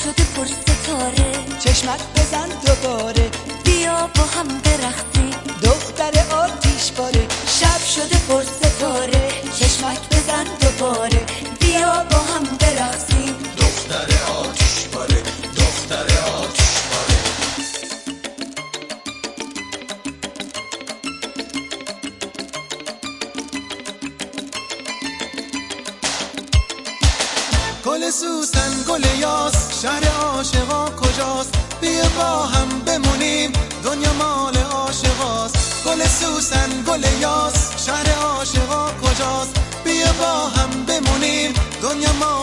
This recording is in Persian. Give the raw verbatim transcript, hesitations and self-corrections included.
شده پر ستاره، چشمک بزن دوباره، بیا با هم برقصیم دختر آتیش باره. شب شده پر ستاره، چشمک بزن دوباره، بیا با هم برقصیم دختر آتیش باره، دختر آتیش باره. گل سوسن گل یاس، شهر عاشقا کجاست؟ بیا با هم بمونیم، دنیا مال عاشقاست. گل سوسن گل یاس، شهر عاشقا کجاست؟ بیا با هم بمونیم، دنیا مال